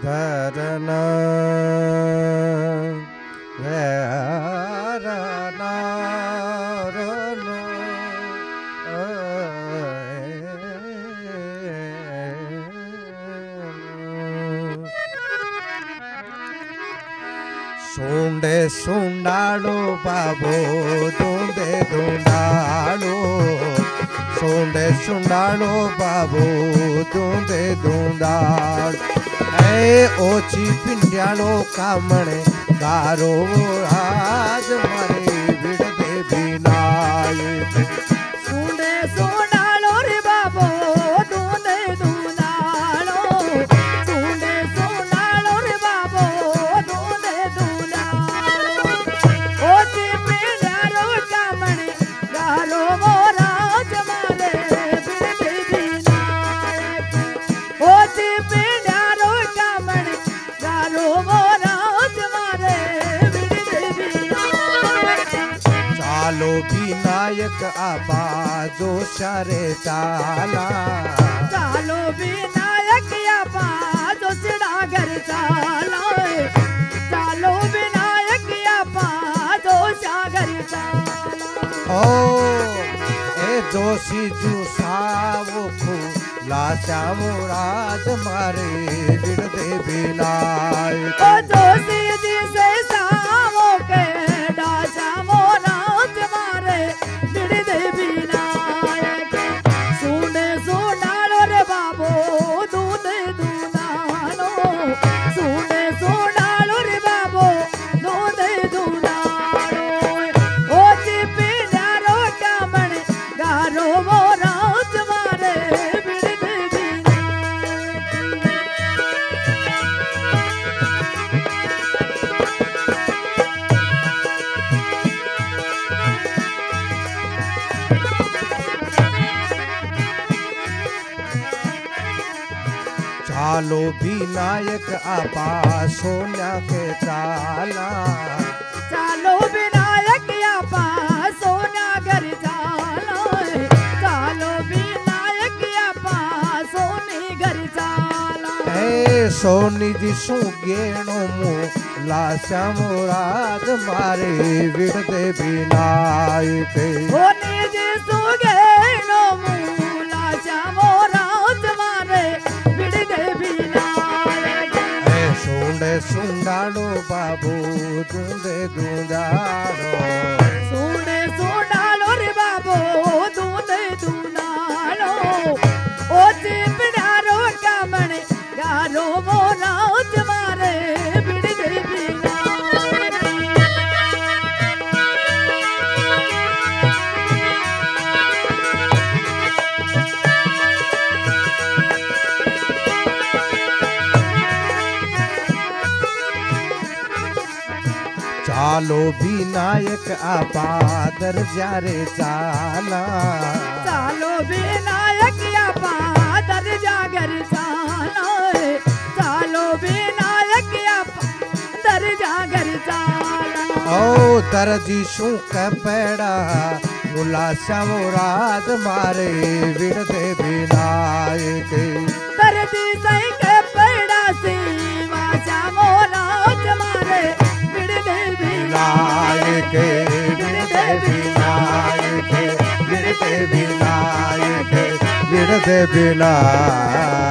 ધરના Sendai સુંડાળો બાબો ધૂંડે ધૂંડાળો Sendai સુંડાળો બાબો ધૂંડે ધૂંડાળ એ ઓછી પિંડ્યાળો કામણે ગારો આજ મારે વિડદે વિનાય સુંડે સુંડાળો રે બાબો ધૂંડે ધૂંડાળો સુંડે સુંડાળો રે બાબો ધૂંડે ધૂંડાળો ઓછી પિંડ્યાળો કામણે ગારો મોરાજ મારે વિડદે વિનાય ઓછી પિંડ્યાળો કામણે ગારો મોરાજ મારે વિડદે વિનાય ચાલો વિનાયક આપા જોશારે ચાલા ચાલો વિનાયક આપા જોશડા ઘર ચાલાય ચાલો વિનાયક આપા જોશા ઘર ચાલા ઓ એ જોશી જુ સાવો લાશા મોરાજ મારે વિડદે વિનાયક ઓ જોશી જી સે સાવો કે ડાશા મોરાજ મારે વિડદે વિનાયક સુને સુનાળો રે બાબો દૂધે દૂનાળો સુને સુનાળો રે બાબો દૂધે દૂનાળો ઓછી પીડારો કામણે ગારો મોરાજ મારે વિડદે ચાલો વિનાયક આપા સોન્યા કે ચાલા ચાલો વિનાયક આપા સોના ઘર ચાલાય ચાલો વિનાયક આપા સોની ઘર ચાલા એ સોનીજી શું ગેણો મો લાશા મોરાજ મારે વિડદે વિનાયક સોની જે સુગે નો મૂલા શ્યામો રાજ મારે વિડદે વિનાયક એ સુંડે સુંડાળો બાબુ ધૂંડે ધૂંડાળો સુને સુડાલો રે બાબો દૂધે દૂનાળો ઓછી પીડારો કામણે ગારો મોરાજ મારે વિડદે વિનાયક ચાલો વિનાયક આપા દરજા રે ચાલા ચાલો વિનાયક આપા દરજા ઘર ચાલાય ચાલો વિનાયક આપા દરજા ઘર ચાલા ઓ દરજી શું કપડા મુલાશા મોરાજ મારે વિડદે વિનાયક દરદી સઈ કે પડા સેવા શ્યામો રાજ મારે વિડદે વિનાયક વિડદે વિનાયક વિડદે વિનાયક વિડદે વિનાયક